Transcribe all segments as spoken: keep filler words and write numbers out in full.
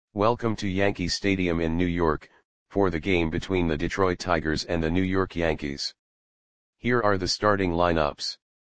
Welcome to Yankee Stadium in New York, for the game between the Detroit Tigers and the New York Yankees. Here are the starting lineups.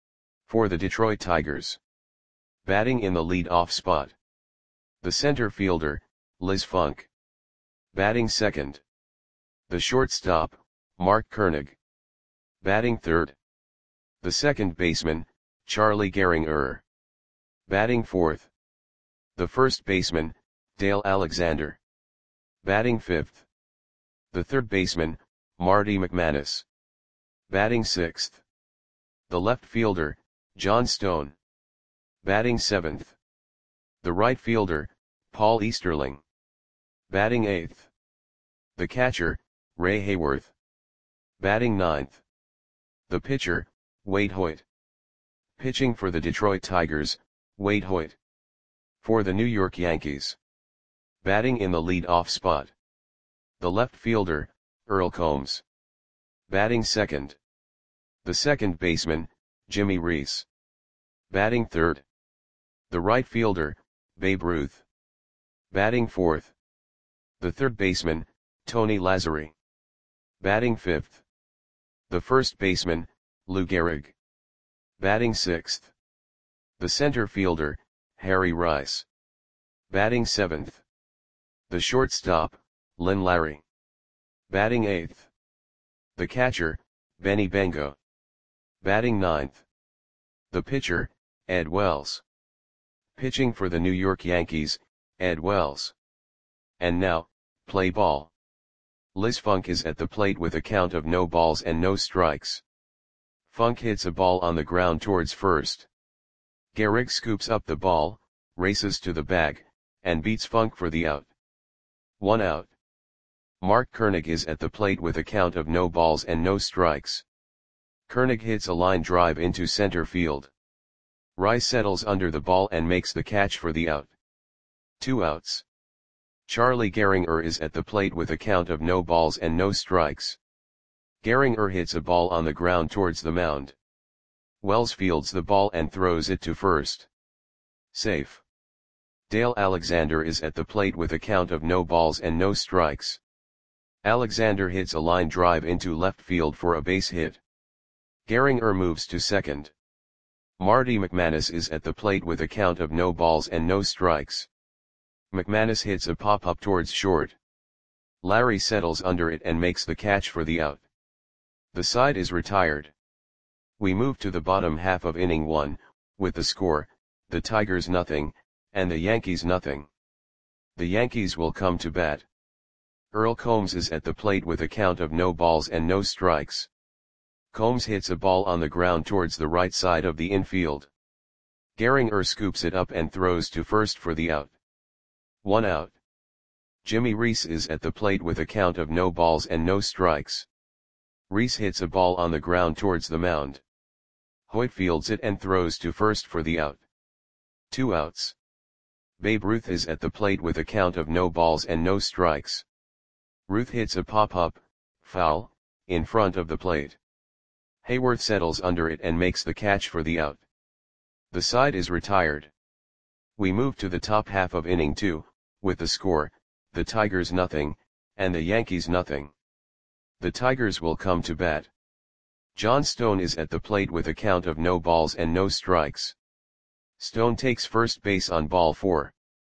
For the Detroit Tigers. Batting in the lead-off spot. The center fielder, Liz Funk. Batting second. The shortstop, Mark Koenig. Batting third. The second baseman, Charlie Gehringer. Batting fourth. The first baseman, Dale Alexander. Batting fifth. The third baseman, Marty McManus. Batting sixth. The left fielder, John Stone. Batting seventh. The right fielder, Paul Easterling. Batting eighth. The catcher, Ray Hayworth. Batting ninth. The pitcher, Wade Hoyt. Pitching for the Detroit Tigers, Wade Hoyt. For the New York Yankees. Batting in the lead-off spot. The left fielder, Earl Combs. Batting second. The second baseman, Jimmy Reese. Batting third. The right fielder, Babe Ruth. Batting fourth. The third baseman, Tony Lazzeri. Batting fifth. The first baseman, Lou Gehrig. Batting sixth. The center fielder, Harry Rice. Batting seventh. The shortstop, Lynn Larry. Batting eighth. The catcher, Benny Bengo. Batting ninth. The pitcher, Ed Wells. Pitching for the New York Yankees, Ed Wells. And now, play ball. Liz Funk is at the plate with a count of no balls and no strikes. Funk hits a ball on the ground towards first. Gehrig scoops up the ball, races to the bag, and beats Funk for the out. One out. Mark Koenig is at the plate with a count of no balls and no strikes. Koenig hits a line drive into center field. Rice settles under the ball and makes the catch for the out. Two outs. Charlie Gehringer is at the plate with a count of no balls and no strikes. Gehringer hits a ball on the ground towards the mound. Wells fields the ball and throws it to first. Safe. Dale Alexander is at the plate with a count of no balls and no strikes. Alexander hits a line drive into left field for a base hit. Gehringer moves to second. Marty McManus is at the plate with a count of no balls and no strikes. McManus hits a pop-up towards short. Larry settles under it and makes the catch for the out. The side is retired. We move to the bottom half of inning one, with the score, the Tigers nothing, and the Yankees nothing. The Yankees will come to bat. Earl Combs is at the plate with a count of no balls and no strikes. Combs hits a ball on the ground towards the right side of the infield. Gehringer scoops it up and throws to first for the out. One out. Jimmy Reese is at the plate with a count of no balls and no strikes. Reese hits a ball on the ground towards the mound. Hoyt fields it and throws to first for the out. Two outs. Babe Ruth is at the plate with a count of no balls and no strikes. Ruth hits a pop-up, foul, in front of the plate. Hayworth settles under it and makes the catch for the out. The side is retired. We move to the top half of inning two, with the score, the Tigers nothing, and the Yankees nothing. The Tigers will come to bat. John Stone is at the plate with a count of no balls and no strikes. Stone takes first base on ball four.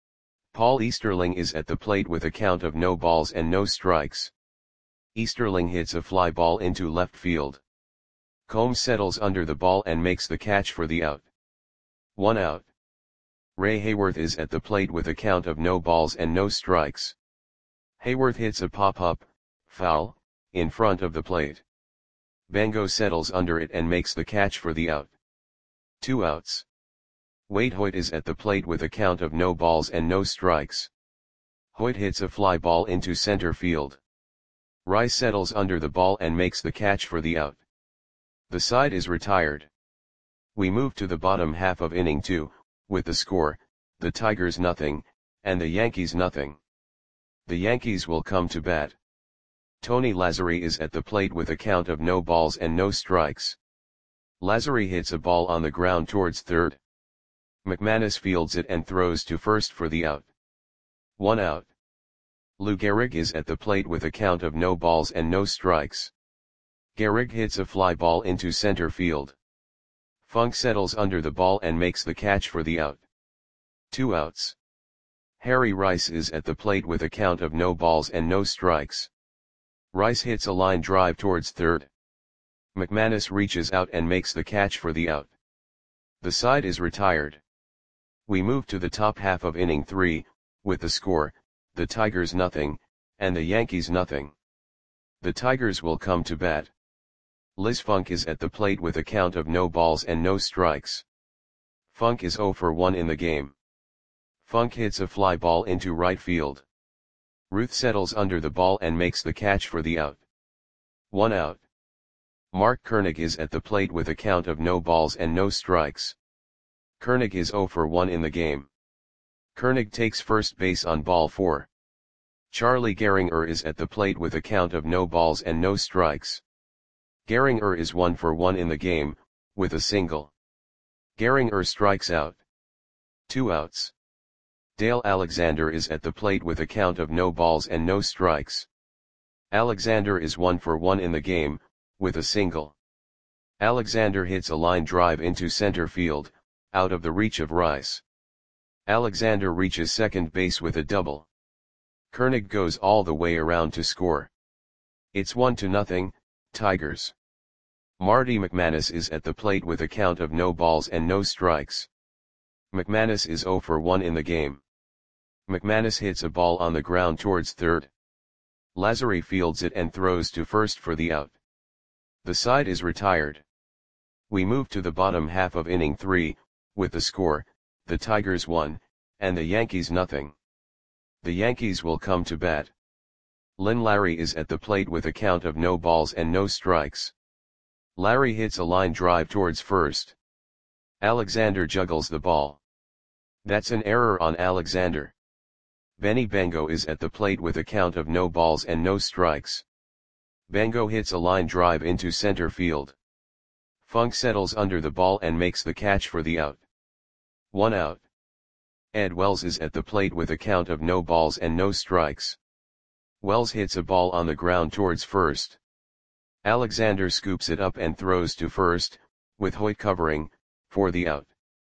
Paul Easterling is at the plate with a count of no balls and no strikes. Easterling hits a fly ball into left field. Combs settles under the ball and makes the catch for the out. One out. Ray Hayworth is at the plate with a count of no balls and no strikes. Hayworth hits a pop-up, foul, in front of the plate. Bengo settles under it and makes the catch for the out. Two outs. Wade Hoyt is at the plate with a count of no balls and no strikes. Hoyt hits a fly ball into center field. Rice settles under the ball and makes the catch for the out. The side is retired. We move to the bottom half of inning two, with the score, the Tigers nothing, and the Yankees nothing. The Yankees will come to bat. Tony Lazzeri is at the plate with a count of no balls and no strikes. Lazzeri hits a ball on the ground towards third. McManus fields it and throws to first for the out. One out. Lou Gehrig is at the plate with a count of no balls and no strikes. Gehrig hits a fly ball into center field. Funk settles under the ball and makes the catch for the out. Two outs. Harry Rice is at the plate with a count of no balls and no strikes. Rice hits a line drive towards third. McManus reaches out and makes the catch for the out. The side is retired. We move to the top half of inning three, with the score, the Tigers nothing, and the Yankees nothing. The Tigers will come to bat. Liz Funk is at the plate with a count of no balls and no strikes. Funk is oh for one in the game. Funk hits a fly ball into right field. Ruth settles under the ball and makes the catch for the out. One out. Mark Koenig is at the plate with a count of no balls and no strikes. Koenig is oh for one in the game. Koenig takes first base on ball four. Charlie Gehringer is at the plate with a count of no balls and no strikes. Gehringer is one for one in the game, with a single. Gehringer strikes out. Two outs. Dale Alexander is at the plate with a count of no balls and no strikes. Alexander is one for one in the game, with a single. Alexander hits a line drive into center field, out of the reach of Rice. Alexander reaches second base with a double. Koenig goes all the way around to score. It's one to nothing, Tigers. Marty McManus is at the plate with a count of no balls and no strikes. McManus is oh for one in the game. McManus hits a ball on the ground towards third. Lazary fields it and throws to first for the out. The side is retired. We move to the bottom half of inning three, with the score, the Tigers one, and the Yankees nothing. The Yankees will come to bat. Lynn Larry is at the plate with a count of no balls and no strikes. Larry hits a line drive towards first. Alexander juggles the ball. That's an error on Alexander. Benny Bango is at the plate with a count of no balls and no strikes. Bango hits a line drive into center field. Funk settles under the ball and makes the catch for the out. One out. Ed Wells is at the plate with a count of no balls and no strikes. Wells hits a ball on the ground towards first. Alexander scoops it up and throws to first, with Hoyt covering, for the out.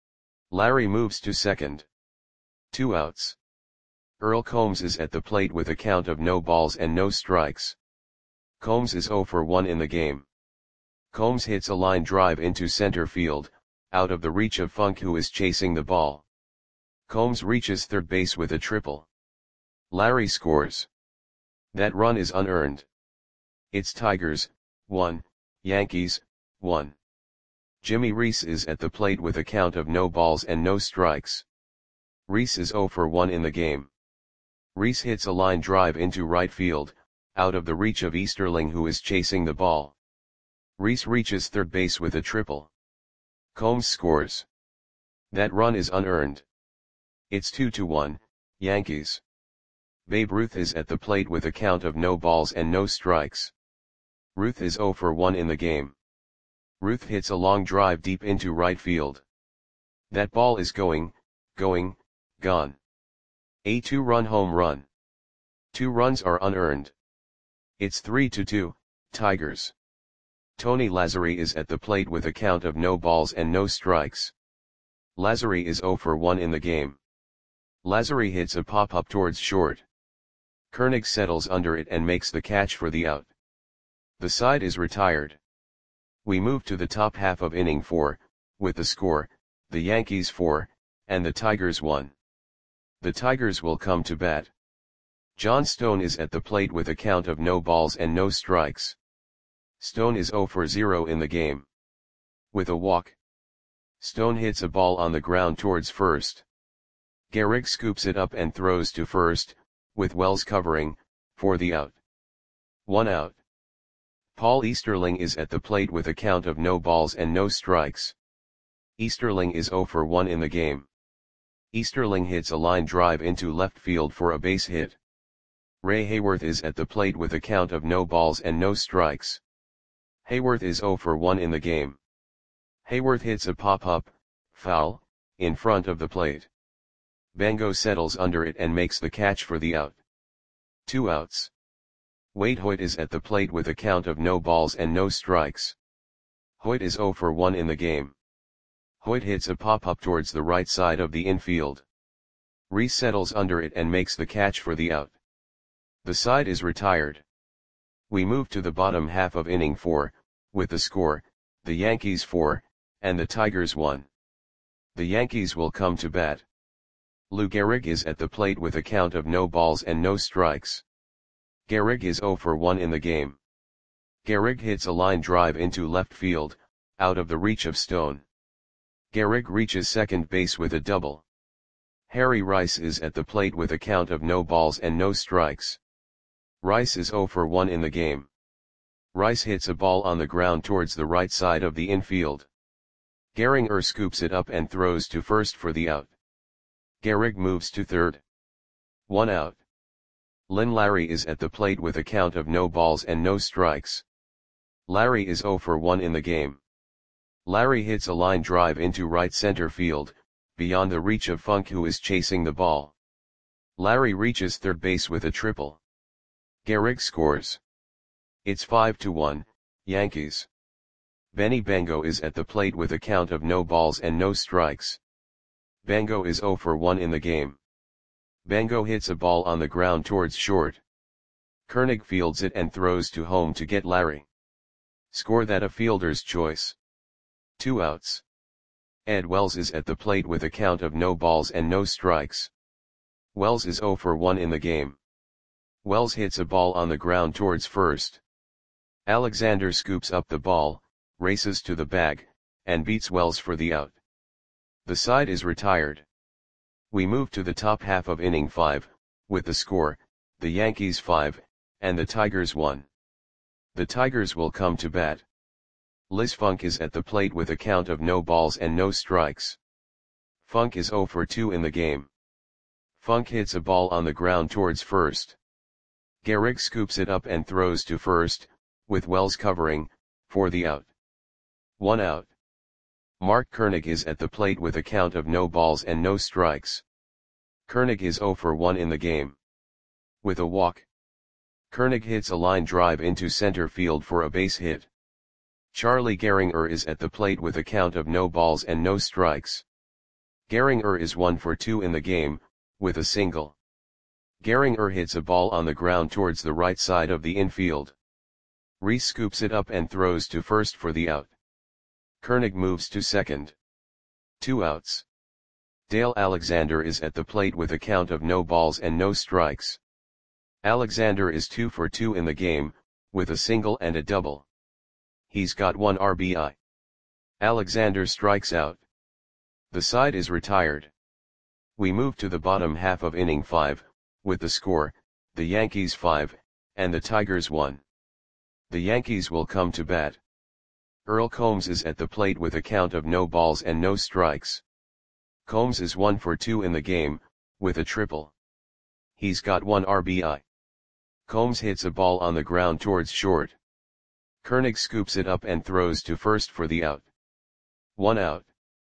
Larry moves to second. Two outs. Earl Combs is at the plate with a count of no balls and no strikes. Combs is oh for one in the game. Combs hits a line drive into center field, out of the reach of Funk who is chasing the ball. Combs reaches third base with a triple. Larry scores. That run is unearned. It's Tigers, one, Yankees, one. Jimmy Reese is at the plate with a count of no balls and no strikes. Reese is oh for one in the game. Reese hits a line drive into right field, out of the reach of Easterling who is chasing the ball. Reese reaches third base with a triple. Combs scores. That run is unearned. It's two to one, Yankees. Babe Ruth is at the plate with a count of no balls and no strikes. Ruth is oh for one in the game. Ruth hits a long drive deep into right field. That ball is going, going, gone. A two-run home run. Two runs are unearned. It's three to two, Tigers. Tony Lazary is at the plate with a count of no balls and no strikes. Lazary is oh for one in the game. Lazary hits a pop-up towards short. Koenig settles under it and makes the catch for the out. The side is retired. We move to the top half of inning four, with the score, the Yankees four, and the Tigers one. The Tigers will come to bat. John Stone is at the plate with a count of no balls and no strikes. Stone is oh for zero in the game. With a walk. Stone hits a ball on the ground towards first. Gehrig scoops it up and throws to first, with Wells covering, for the out. One out. Paul Easterling is at the plate with a count of no balls and no strikes. Easterling is oh for one in the game. Easterling hits a line drive into left field for a base hit. Ray Hayworth is at the plate with a count of no balls and no strikes. Hayworth is oh for one in the game. Hayworth hits a pop-up, foul, in front of the plate. Bango settles under it and makes the catch for the out. Two outs. Wade Hoyt is at the plate with a count of no balls and no strikes. Hoyt is oh for one in the game. Hoyt hits a pop-up towards the right side of the infield. Rhys settles under it and makes the catch for the out. The side is retired. We move to the bottom half of inning four, with the score, the Yankees four, and the Tigers one. The Yankees will come to bat. Lou Gehrig is at the plate with a count of no balls and no strikes. Gehrig is oh for one in the game. Gehrig hits a line drive into left field, out of the reach of Stone. Gehrig reaches second base with a double. Harry Rice is at the plate with a count of no balls and no strikes. Rice is oh for one in the game. Rice hits a ball on the ground towards the right side of the infield. Gehringer scoops it up and throws to first for the out. Gehrig moves to third. One out. Lynn Larry is at the plate with a count of no balls and no strikes. Larry is oh for one in the game. Larry hits a line drive into right center field, beyond the reach of Funk, who is chasing the ball. Larry reaches third base with a triple. Gehrig scores. It's five to one, Yankees. Benny Bango is at the plate with a count of no balls and no strikes. Bango is oh for one in the game. Bango hits a ball on the ground towards short. Koenig fields it and throws to home to get Larry. Score that a fielder's choice. Two outs. Ed Wells is at the plate with a count of no balls and no strikes. Wells is oh for one in the game. Wells hits a ball on the ground towards first. Alexander scoops up the ball, races to the bag, and beats Wells for the out. The side is retired. We move to the top half of inning five, with the score, the Yankees five, and the Tigers one. The Tigers will come to bat. Liz Funk is at the plate with a count of no balls and no strikes. Funk is oh for two in the game. Funk hits a ball on the ground towards first. Gehrig scoops it up and throws to first, with Wells covering, for the out. One out. Mark Koenig is at the plate with a count of no balls and no strikes. Koenig is oh for one in the game. With a walk. Koenig hits a line drive into center field for a base hit. Charlie Gehringer is at the plate with a count of no balls and no strikes. Gehringer is one for two in the game, with a single. Gehringer hits a ball on the ground towards the right side of the infield. Rhys scoops it up and throws to first for the out. Koenig moves to second. Two outs. Dale Alexander is at the plate with a count of no balls and no strikes. Alexander is two for two in the game, with a single and a double. He's got one R B I. Alexander strikes out. The side is retired. We move to the bottom half of inning five, with the score, the Yankees five, and the Tigers one. The Yankees will come to bat. Earl Combs is at the plate with a count of no balls and no strikes. Combs is one for two in the game, with a triple. He's got one R B I. Combs hits a ball on the ground towards short. Koenig scoops it up and throws to first for the out. One out.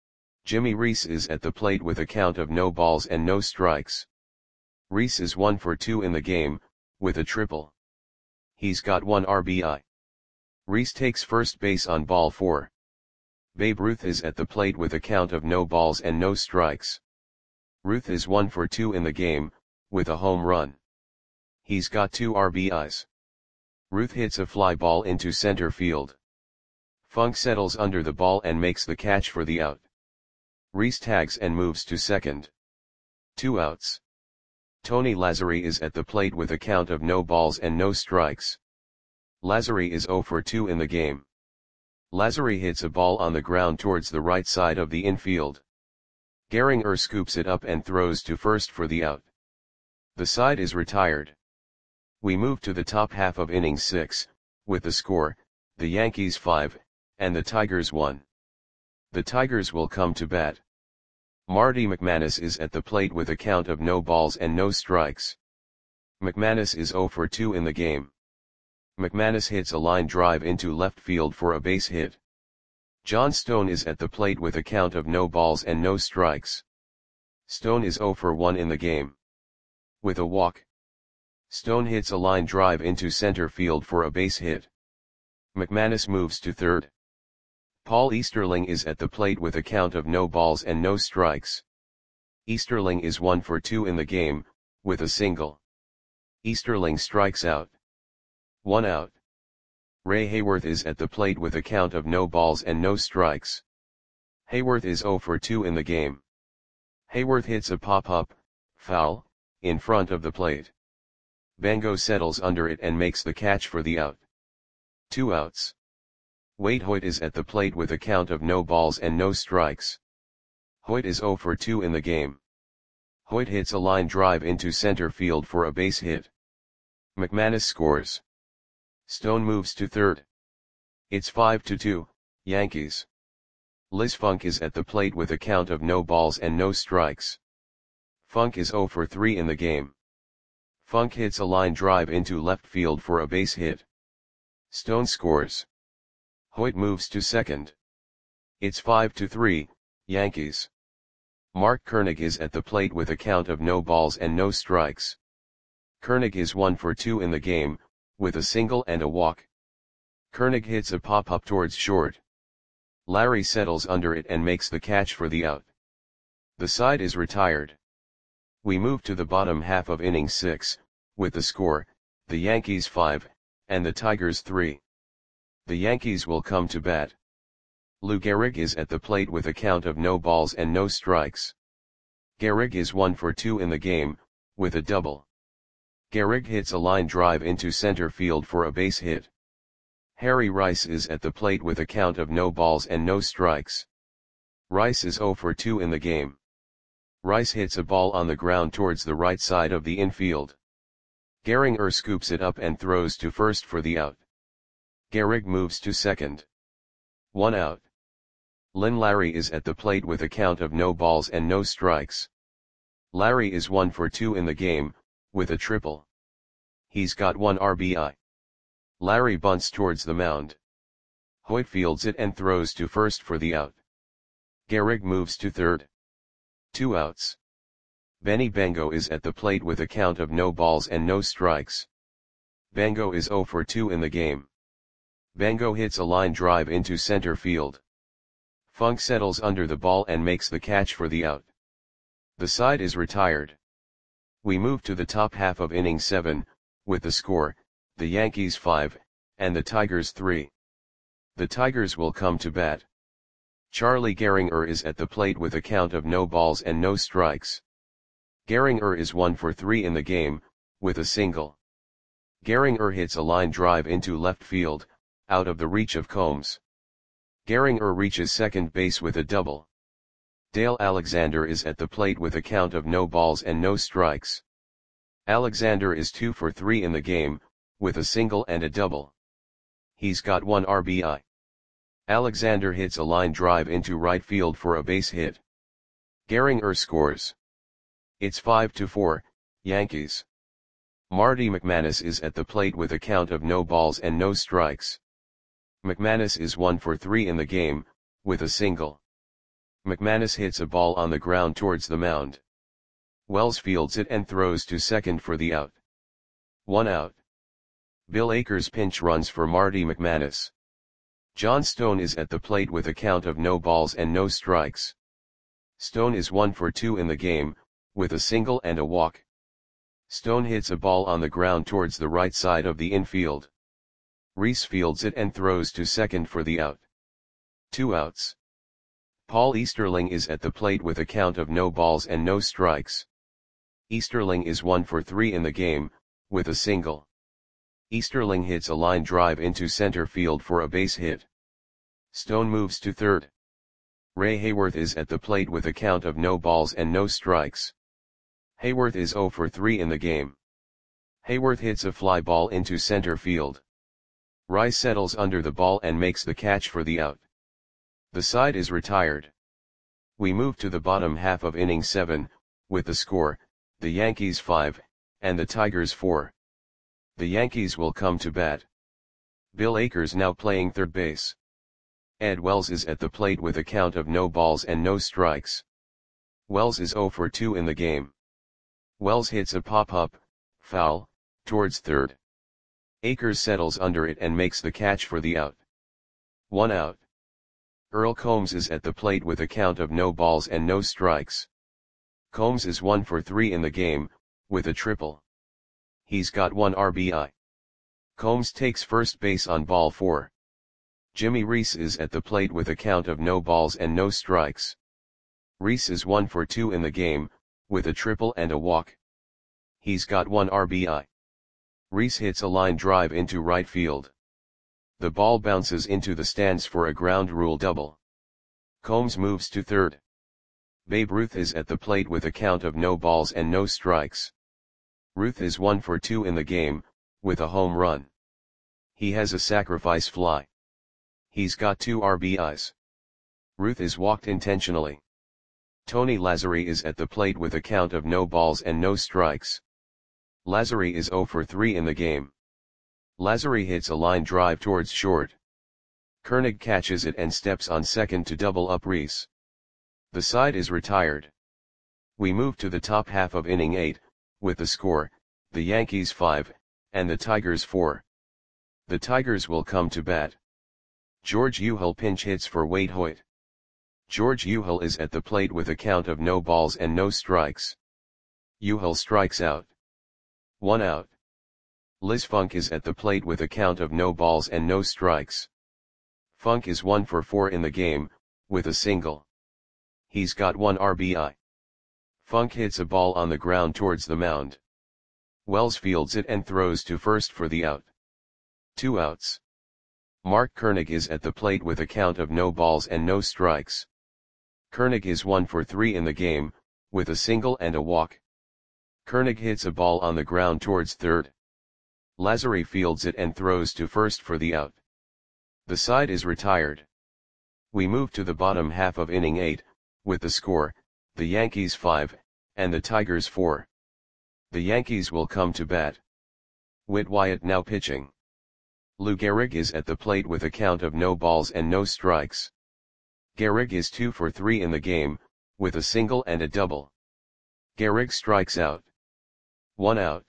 Jimmy Reese is at the plate with a count of no balls and no strikes. Reese is one for two in the game, with a triple. He's got one R B I. Reese takes first base on ball four. Babe Ruth is at the plate with a count of no balls and no strikes. Ruth is one for two in the game, with a home run. He's got two R B Is. Ruth hits a fly ball into center field. Funk settles under the ball and makes the catch for the out. Reese tags and moves to second. Two outs. Tony Lazzari is at the plate with a count of no balls and no strikes. Lazzari is oh for two in the game. Lazzari hits a ball on the ground towards the right side of the infield. Gehringer scoops it up and throws to first for the out. The side is retired. We move to the top half of inning six, with the score, the Yankees five, and the Tigers one. The Tigers will come to bat. Marty McManus is at the plate with a count of no balls and no strikes. McManus is oh for two in the game. McManus hits a line drive into left field for a base hit. John Stone is at the plate with a count of no balls and no strikes. Stone is oh for one in the game. With a walk. Stone hits a line drive into center field for a base hit. McManus moves to third. Paul Easterling is at the plate with a count of no balls and no strikes. Easterling is one for two in the game, with a single. Easterling strikes out. One out. Ray Hayworth is at the plate with a count of no balls and no strikes. Hayworth is zero for two in the game. Hayworth hits a pop-up, foul, in front of the plate. Bango settles under it and makes the catch for the out. Two outs. Wade Hoyt is at the plate with a count of no balls and no strikes. Hoyt is zero for two in the game. Hoyt hits a line drive into center field for a base hit. McManus scores. Stone moves to third. It's five to two, Yankees. Liz Funk is at the plate with a count of no balls and no strikes. Funk is zero for three in the game. Funk hits a line drive into left field for a base hit. Stone scores. Hoyt moves to second. It's five to three, Yankees. Mark Koenig is at the plate with a count of no balls and no strikes. Koenig is one for two in the game, with a single and a walk. Koenig hits a pop-up towards short. Larry settles under it and makes the catch for the out. The side is retired. We move to the bottom half of inning six, with the score, the Yankees five, and the Tigers three. The Yankees will come to bat. Lou Gehrig is at the plate with a count of no balls and no strikes. Gehrig is one for two in the game, with a double. Gehrig hits a line drive into center field for a base hit. Harry Rice is at the plate with a count of no balls and no strikes. Rice is zero for two in the game. Rice hits a ball on the ground towards the right side of the infield. Gehringer scoops it up and throws to first for the out. Gehrig moves to second. One out. Lynn Larry is at the plate with a count of no balls and no strikes. Larry is one for two in the game, with a triple. He's got one R B I. Larry bunts towards the mound. Hoyt fields it and throws to first for the out. Gehrig moves to third. Two outs. Benny Bango is at the plate with a count of no balls and no strikes. Bango is zero for two in the game. Bango hits a line drive into center field. Funk settles under the ball and makes the catch for the out. The side is retired. We move to the top half of inning seven, with the score, the Yankees five, and the Tigers three. The Tigers will come to bat. Charlie Gehringer is at the plate with a count of no balls and no strikes. Gehringer is one for three in the game, with a single. Gehringer hits a line drive into left field, out of the reach of Combs. Gehringer reaches second base with a double. Dale Alexander is at the plate with a count of no balls and no strikes. Alexander is two for three in the game, with a single and a double. He's got one R B I. Alexander hits a line drive into right field for a base hit. Gehringer scores. It's five to four, Yankees. Marty McManus is at the plate with a count of no balls and no strikes. McManus is one for three in the game, with a single. McManus hits a ball on the ground towards the mound. Wells fields it and throws to second for the out. One out. Bill Akers pinch runs for Marty McManus. John Stone is at the plate with a count of no balls and no strikes. Stone is one for two in the game, with a single and a walk. Stone hits a ball on the ground towards the right side of the infield. Reese fields it and throws to second for the out. Two outs. Paul Easterling is at the plate with a count of no balls and no strikes. Easterling is one for three in the game, with a single. Easterling hits a line drive into center field for a base hit. Stone moves to third. Ray Hayworth is at the plate with a count of no balls and no strikes. Hayworth is zero for three in the game. Hayworth hits a fly ball into center field. Rice settles under the ball and makes the catch for the out. The side is retired. We move to the bottom half of inning seven, with the score, the Yankees five, and the Tigers four. The Yankees will come to bat. Bill Akers now playing third base. Ed Wells is at the plate with a count of no balls and no strikes. Wells is zero for two in the game. Wells hits a pop-up, foul, towards third. Akers settles under it and makes the catch for the out. One out. Earl Combs is at the plate with a count of no balls and no strikes. Combs is one for three in the game, with a triple. He's got one R B I. Combs takes first base on ball four. Jimmy Reese is at the plate with a count of no balls and no strikes. Reese is one for two in the game, with a triple and a walk. He's got one R B I. Reese hits a line drive into right field. The ball bounces into the stands for a ground rule double. Combs moves to third. Babe Ruth is at the plate with a count of no balls and no strikes. Ruth is one for two in the game, with a home run. He has a sacrifice fly. He's got two R B Is. Ruth is walked intentionally. Tony Lazzari is at the plate with a count of no balls and no strikes. Lazzari is zero for three in the game. Lazzari hits a line drive towards short. Koenig catches it and steps on second to double up Reese. The side is retired. We move to the top half of inning eight, with the score, the Yankees five, and the Tigers four. The Tigers will come to bat. George Uhel pinch hits for Wade Hoyt. George Uhel is at the plate with a count of no balls and no strikes. Uhel strikes out. One out. Liz Funk is at the plate with a count of no balls and no strikes. Funk is one for four in the game, with a single. He's got one R B I. Funk hits a ball on the ground towards the mound. Wells fields it and throws to first for the out. Two outs. Mark Koenig is at the plate with a count of no balls and no strikes. Koenig is one for three in the game, with a single and a walk. Koenig hits a ball on the ground towards third. Lazzari fields it and throws to first for the out. The side is retired. We move to the bottom half of inning eight, with the score, the Yankees five, and the Tigers four. The Yankees will come to bat. Whit Wyatt now pitching. Lou Gehrig is at the plate with a count of no balls and no strikes. Gehrig is two for three in the game, with a single and a double. Gehrig strikes out. One out.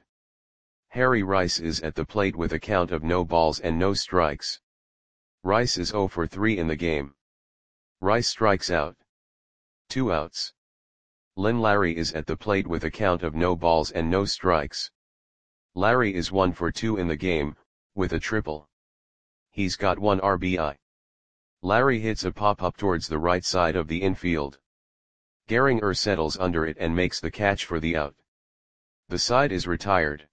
Harry Rice is at the plate with a count of no balls and no strikes. Rice is zero for three in the game. Rice strikes out. Two outs. Lynn Larry is at the plate with a count of no balls and no strikes. Larry is one for two in the game, with a triple. He's got one R B I. Larry hits a pop-up towards the right side of the infield. Gehringer settles under it and makes the catch for the out. The side is retired.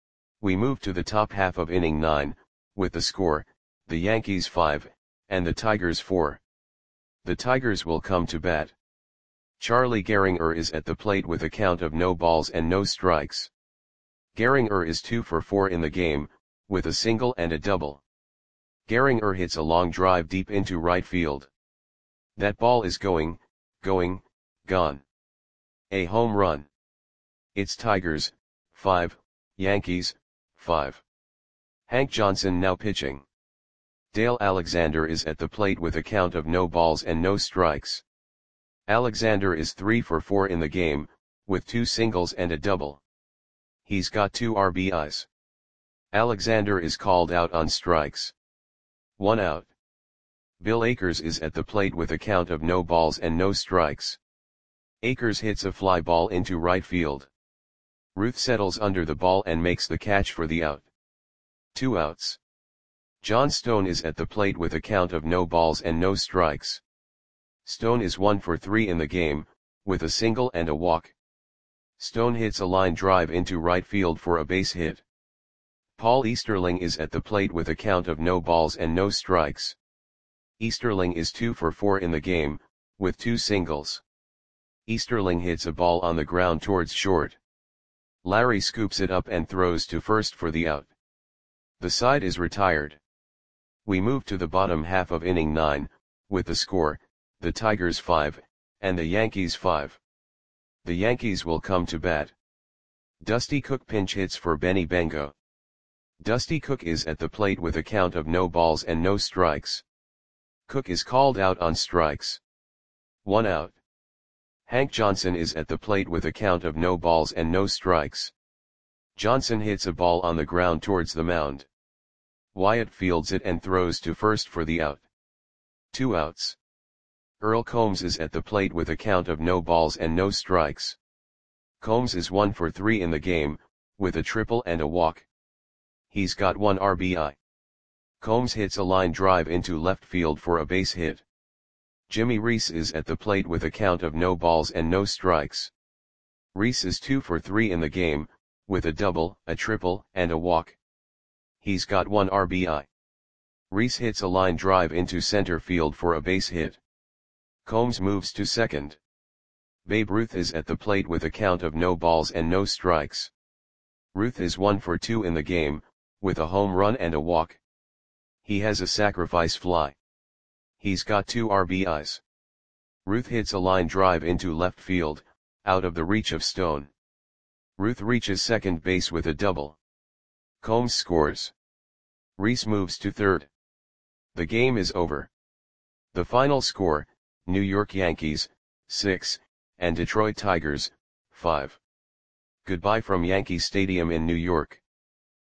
We move to the top half of inning nine, with the score, the Yankees five, and the Tigers four. The Tigers will come to bat. Charlie Gehringer is at the plate with a count of no balls and no strikes. Gehringer is two for four in the game, with a single and a double. Gehringer hits a long drive deep into right field. That ball is going, going, gone. A home run. It's Tigers, five, Yankees, five. Hank Johnson now pitching. Dale Alexander is at the plate with a count of no balls and no strikes. Alexander is three for four in the game, with two singles and a double. He's got two R B Is. Alexander is called out on strikes. One out. Bill Akers is at the plate with a count of no balls and no strikes. Akers hits a fly ball into right field. Ruth settles under the ball and makes the catch for the out. Two outs. John Stone is at the plate with a count of no balls and no strikes. Stone is one for three in the game, with a single and a walk. Stone hits a line drive into right field for a base hit. Paul Easterling is at the plate with a count of no balls and no strikes. Easterling is two for four in the game, with two singles. Easterling hits a ball on the ground towards short. Larry scoops it up and throws to first for the out. The side is retired. We move to the bottom half of inning nine, with the score, the Tigers five, and the Yankees five. The Yankees will come to bat. Dusty Cook pinch hits for Benny Bengo. Dusty Cook is at the plate with a count of no balls and no strikes. Cook is called out on strikes. One out. Hank Johnson is at the plate with a count of no balls and no strikes. Johnson hits a ball on the ground towards the mound. Wyatt fields it and throws to first for the out. Two outs. Earl Combs is at the plate with a count of no balls and no strikes. Combs is one for three in the game, with a triple and a walk. He's got one R B I. Combs hits a line drive into left field for a base hit. Jimmy Reese is at the plate with a count of no balls and no strikes. Reese is two for three in the game, with a double, a triple, and a walk. He's got one R B I. Reese hits a line drive into center field for a base hit. Combs moves to second. Babe Ruth is at the plate with a count of no balls and no strikes. Ruth is one for two in the game, with a home run and a walk. He has a sacrifice fly. He's got two R B Is. Ruth hits a line drive into left field, out of the reach of Stone. Ruth reaches second base with a double. Combs scores. Reese moves to third. The game is over. The final score, New York Yankees, six, and Detroit Tigers, five. Goodbye from Yankee Stadium in New York.